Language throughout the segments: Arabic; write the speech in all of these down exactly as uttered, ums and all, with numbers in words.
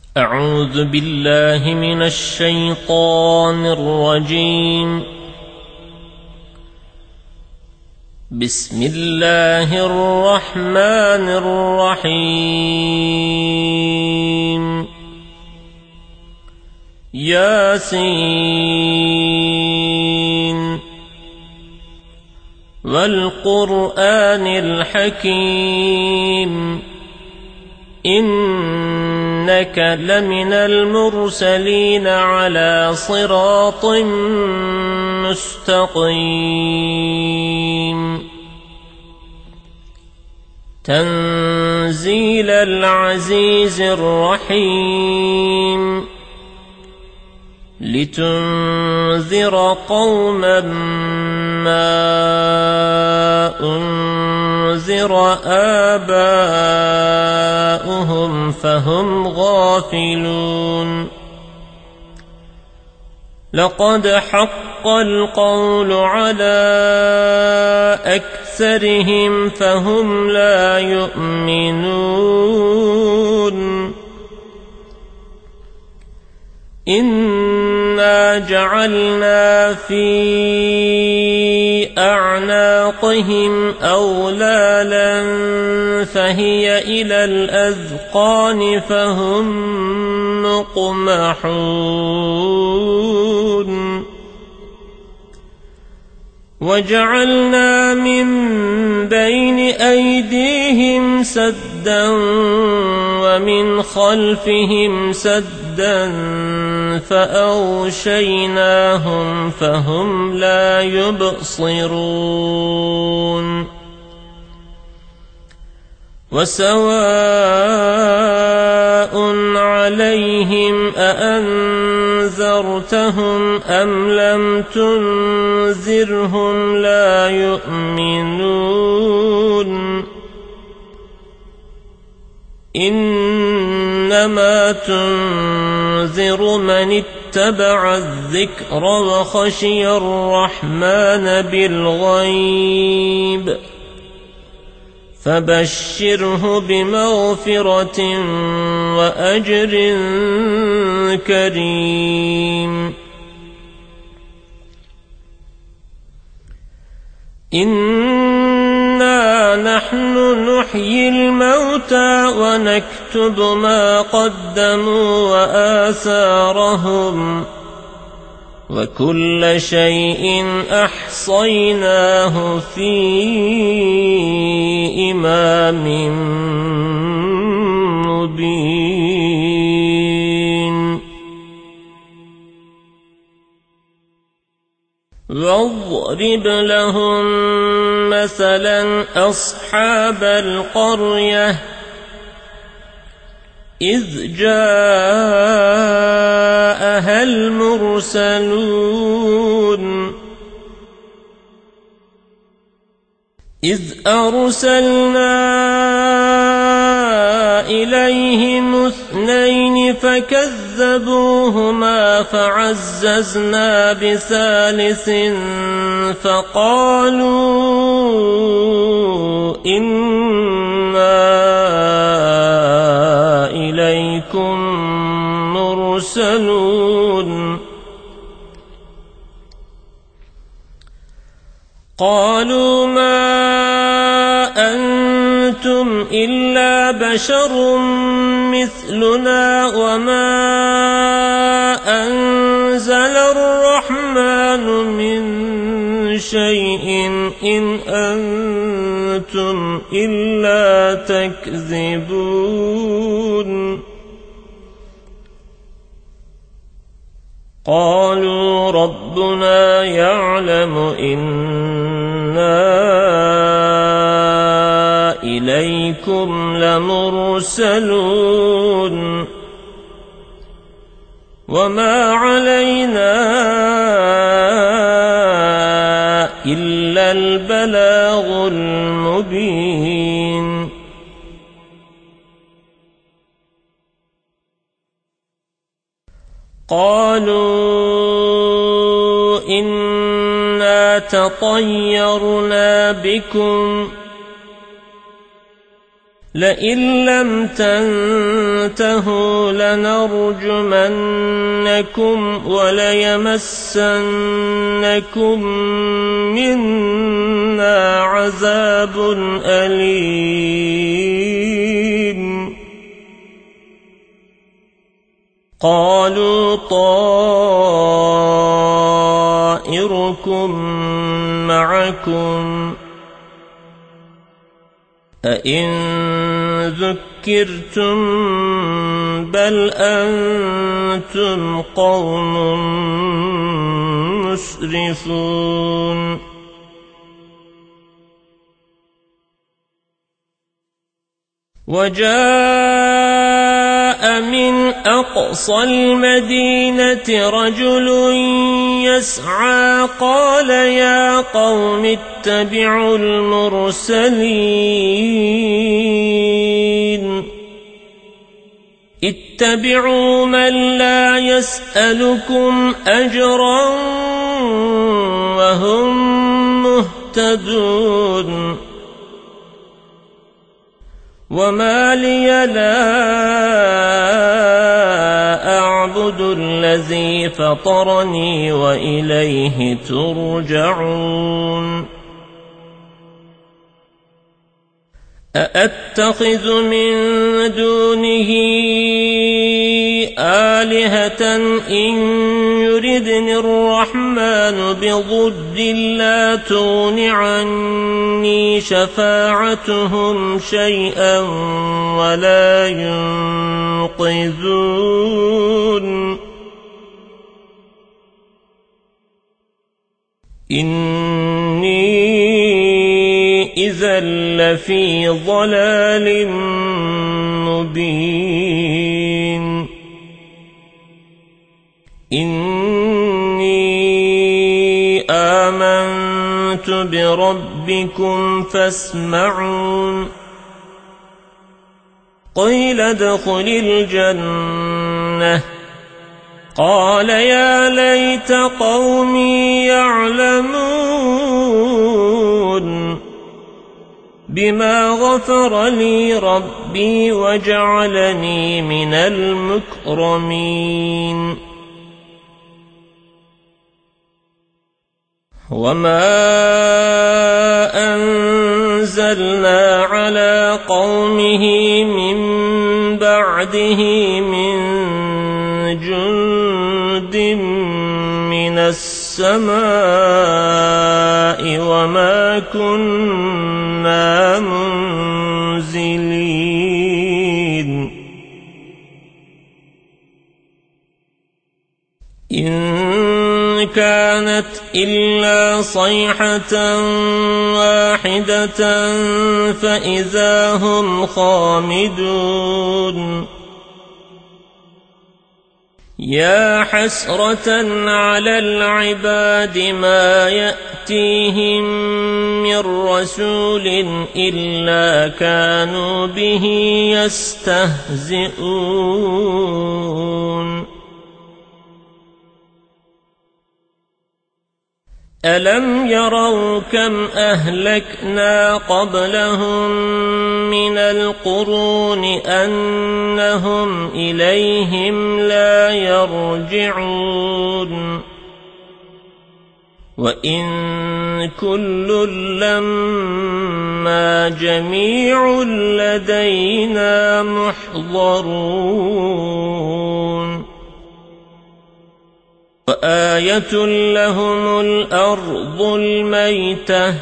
أعوذ بالله من الشيطان الرجيم. بسم الله الرحمن الرحيم. ياسين والقرآن الحكيم إنك لمن المرسلين على صراط مستقيم تنزيل العزيز الرحيم لتنذر قوما ما أنذر آباؤهم فهم غافلون. لقد حق القول على أكثرهم فهم لا يؤمنون. إنا جعلنا في أعناقهم أغلالا فهي إلى الأذقان فهم مقمحون. وجعلنا من بين أيديهم سدا ومن خلفهم سدا فأغشيناهم فهم لا يبصرون. وسواء عليهم أأنذرتهم أم لم تنذرهم لا يؤمنون. إنما تنذر من اتبع الذكر وخشي الرحمن بالغيب فبشره بمغفرة وأجر كريم. إنا نحن نحيي الموتى ونكتب ما قدموا وآثارهم وكل شيء أحصيناه في إمام مبين. واضرب لهم مثلا أصحاب القرية إذ جاءها المرسلون إذ أرسلنا إليهم اثنين فكذبوهما فعززنا بثالث فقالوا إنا إليكم مرسلون. قالوا ما أنتم إلا بشر مثلنا وما أنزل الرحمن من شيء إن أنتم إلا تكذبون. قالوا ربنا يعلم إنا إليكم لمرسلون وما علينا إلا البلاغ المبين. قالوا إنا تطيرنا بكم لئن لم تنتهوا لنرجمنكم وليمسنكم منا عذاب أليم. قالوا طائركم معكم أئن ذكرتم بل أنتم قوم مسرفون. وجاء من أقصى المدينة رجل يسعى قال يا قوم اتبعوا المرسلين اتبعوا من لا يسألكم أجرا وهم مهتدون. وما لي لا أعبد الذي فطرني وإليه ترجعون. أأتخذ من دونه آلهة إن يردني الرحمن بضر لا تغن عني شفاعتهم شيئا ولا ينقذون. إني إذا لفي ضلال مبين. إني آمنت بربكم فاسمعون. قيل ادخل الجنة قال يا ليت قومي يعلمون بما غفر لي ربي وجعلني من المكرمين. وما أنزلنا على قومه من بعده من جند من السماء وما كنا منزلين. إن كانت إلا صيحة واحدة فإذا هم خامدون. يا حسرة على العباد ما يأتيهم من رسول إلا كانوا به يستهزئون. ألم يروا كم أهلكنا قبلهم من القرون أنهم إليهم لا يرجعون. وإن كل لما جميع لدينا محضرون. وآية لهم الأرض الميتة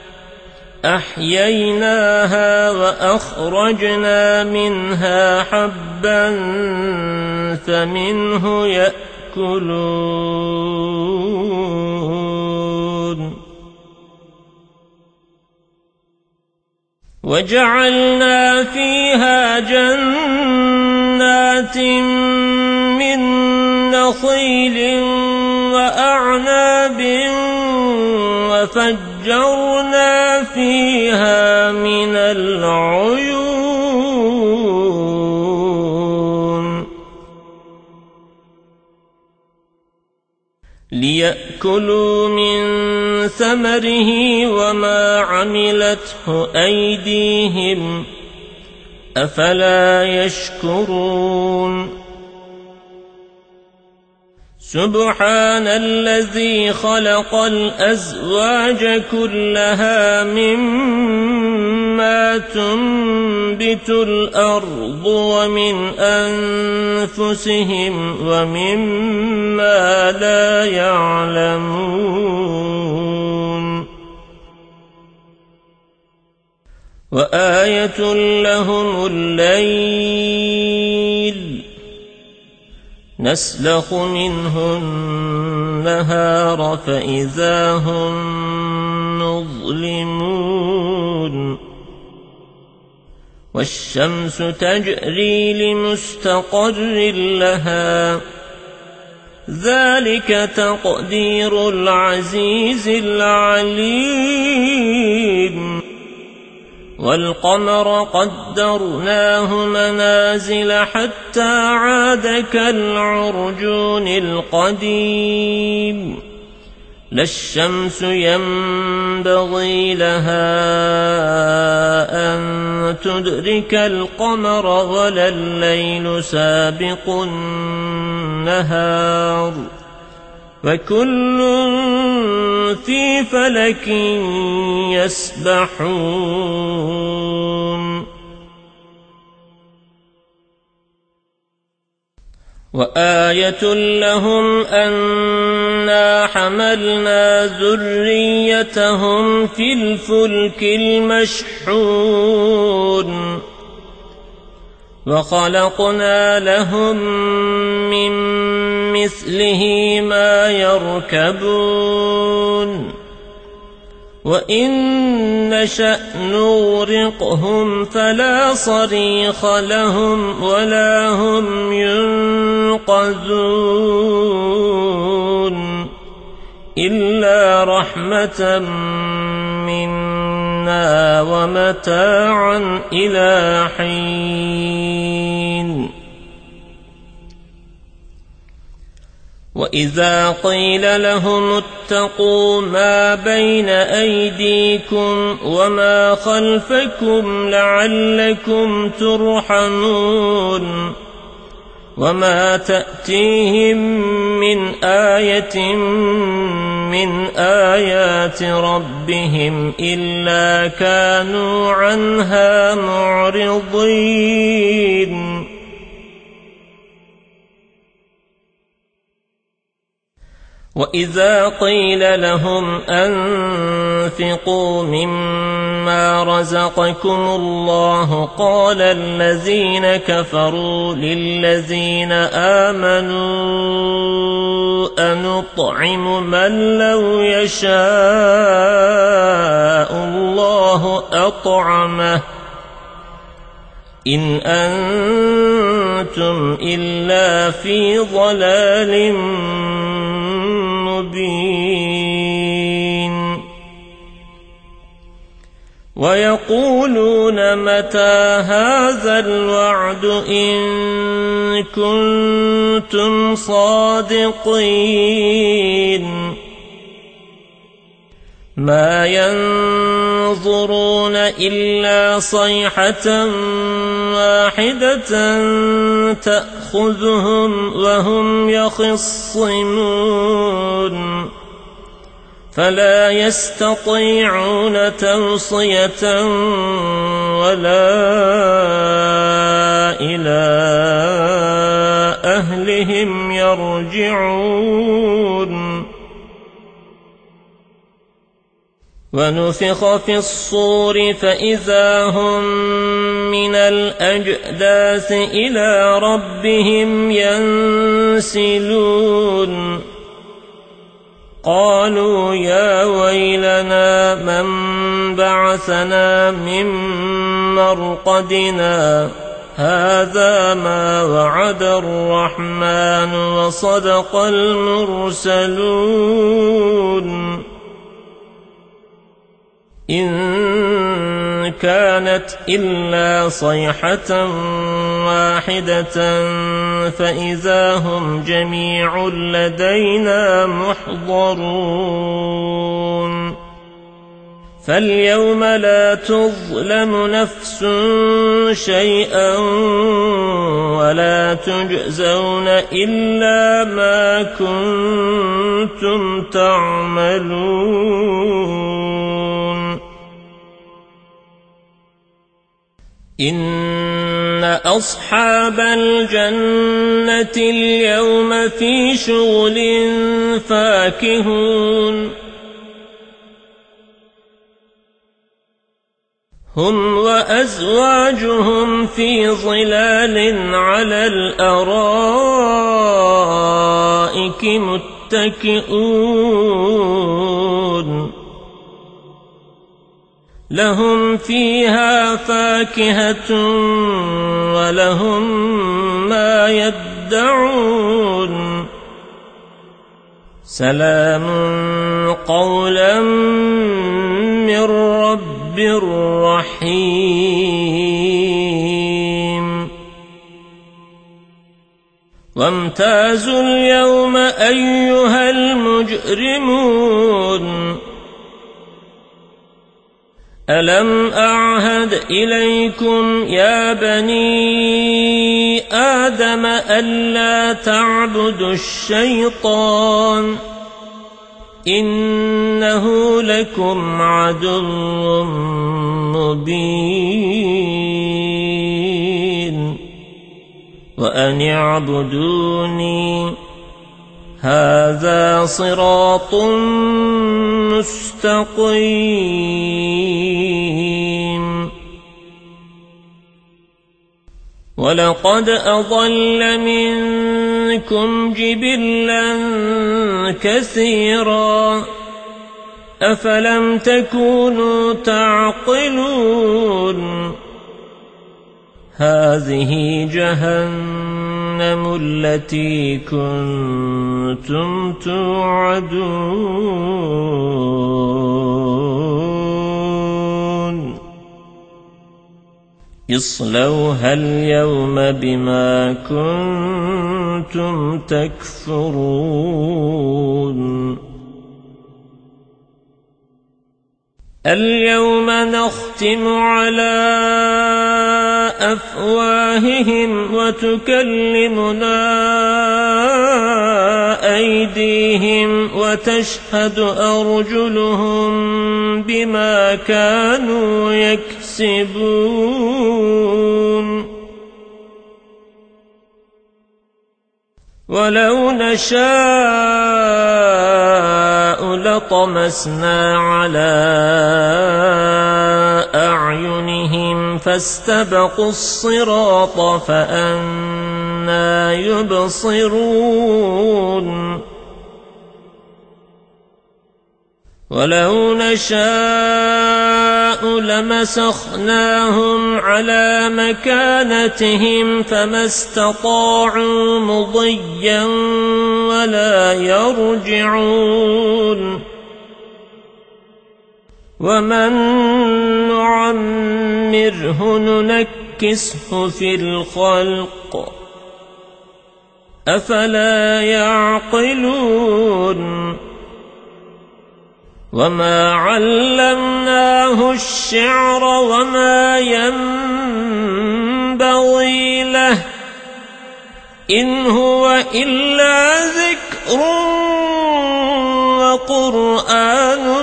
أحييناها وأخرجنا منها حبا فمنه يأكلون. وجعلنا فيها جنات من نخيل وأعناب وفجرنا فيها من العيون ليأكلوا من ثمره وما عملته أيديهم أفلا يشكرون سبحان الذي خلق الأزواج كلها مما تنبت الأرض ومن أنفسهم ومما لا يعلمون وآية لهم الليل نسلخ منه النهار فإذا هم مظلمون والشمس تجري لمستقر لها ذلك تقدير العزيز العليم والقمر قدرناه منازل حتى عاد كالعرجون القديم لا الشمس ينبغي لها أن تدرك القمر ولا الليل سابق النهار وكل في فلك يسبحون وآية لهم أنا حملنا ذريتهم في الفلك المشحون وخلقنا لهم من مثله ما يركبون وإن نشأ نغرقهم فلا صريخ لهم ولا هم ينقذون إلا رحمة منا ومتاعا إلى حين وإذا قيل لهم اتقوا ما بين أيديكم وما خلفكم لعلكم ترحمون وما تأتيهم من آية من آيات ربهم إلا كانوا عنها معرضين وإذا قيل لهم أنفقوا مما رزقكم الله قال الذين كفروا للذين آمنوا أنطعم من لو يشاء الله أطعمه إن أنتم إلا في ضلال مبين ويقولون متى هذا الوعد إن كنتم صادقين ما ينظرون إلا صيحة واحدة تأخذهم وهم يخصمون فلا يستطيعون توصية ولا إلى أهلهم يرجعون ونفخ في الصور فإذا هم من الأجداث إلى ربهم ينسلون قالوا يا ويلنا من بعثنا من مرقدنا هذا ما وعد الرحمن وصدق المرسلون إن كانت إلا صيحة واحدة فإذا هم جميع لدينا محضرون فاليوم لا تظلم نفس شيئا ولا تجزون إلا ما كنتم تعملون إن أصحاب الجنة اليوم في شغل فاكهون هم وأزواجهم في ظلال على الأرائك متكئون لهم فيها فاكهة ولهم ما يدعون سلام قولا من رب رحيم وامتازوا اليوم أيها المجرمون ألم أعهد إليكم يا بني آدم ألا تعبدوا الشيطان إنه لكم عدو مبين وأن اعبدوني هذا صراط مستقيم ولقد أضل منكم جبلا كثيرا أفلم تكونوا تعقلون هذه جهنم التي كنتم توعدون اصلوها اليوم بما كنتم تكفرون اليوم نختم على أفواههم وتكلمنا أيديهم وتشهد أرجلهم بما كانوا يكسبون ولو نشاء لطمسنا على أعينهم فاستبقوا الصراط فأنى يبصرون ولو نشاء لمسخناهم على مكانتهم فما استطاعوا مضيا ولا يرجعون ومن نعمره ننكسه في الخلق أفلا يعقلون وما علمناه الشعر وما ينبغي له إن هو إلا ذكر وقرآن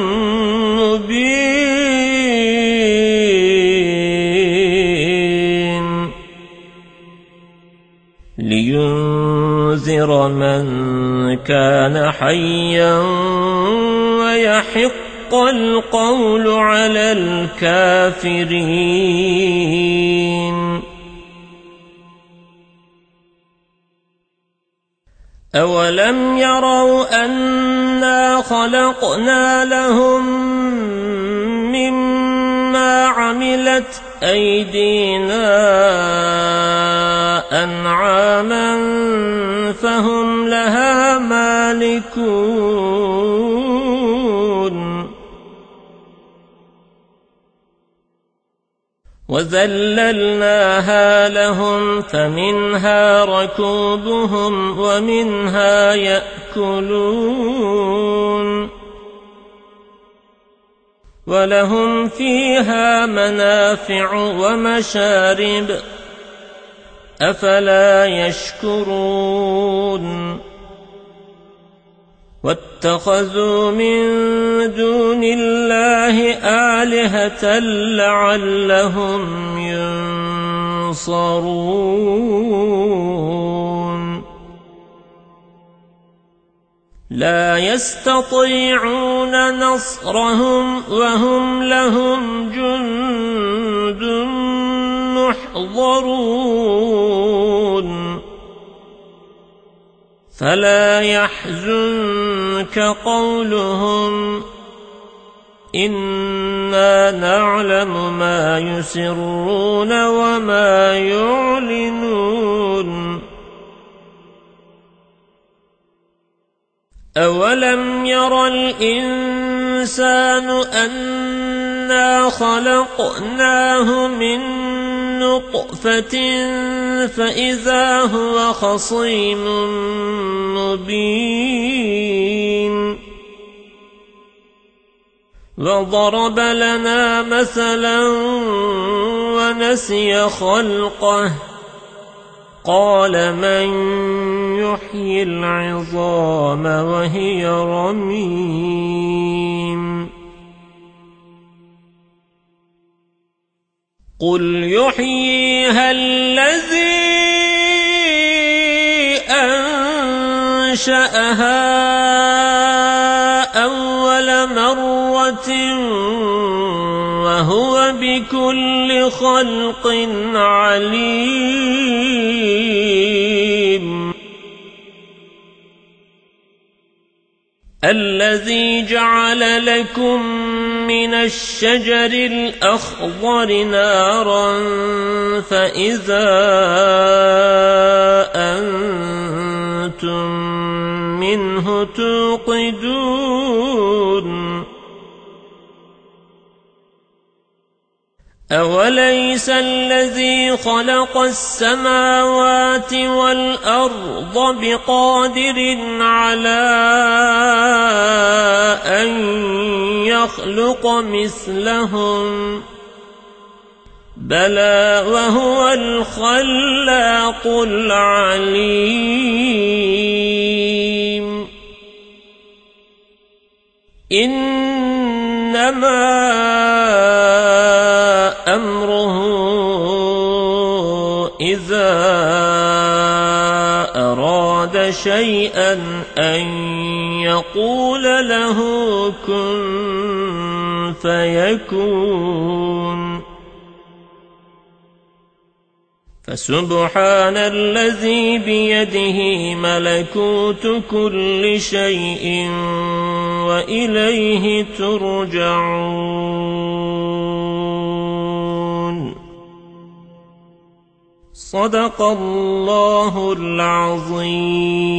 مبين لينذر من كان حيا ويحق القول على الكافرين أولم يروا أنا خلقنا لهم مما عملت أيدينا أنعاما فهم لها مالكون وذللناها لهم فمنها ركوبهم ومنها يأكلون ولهم فيها منافع ومشارب أفلا يشكرون واتخذوا من دون الله آلهة لعلهم ينصرون لا يستطيعون نصرهم وهم لهم جند محضرون فلا يحزنك قولهم إنا نعلم ما يسرون وما يعلنون أولم ير الإنسان أنا خلقناه من نطفة فإذا هو خصيم مبين وضرب لنا مثلا ونسي خلقه قال من يحيي العظام وهي رميم قل يحييها الذي أنشأها أول مرة وهو بكل خلق عليم الذي جعل لكم من الشجر الأخضر نارا فإذا أنتم منه توقدون أوليس الذي خلق السماوات والأرض بقادر على أن يخلق مثلهم بلى وهو الخلاق العليم إنما أمره إذا أراد شيئا أن يقول له كن فيكون فسبحان الذي بيده ملكوت كل شيء وإليه ترجعون صدق الله العظيم.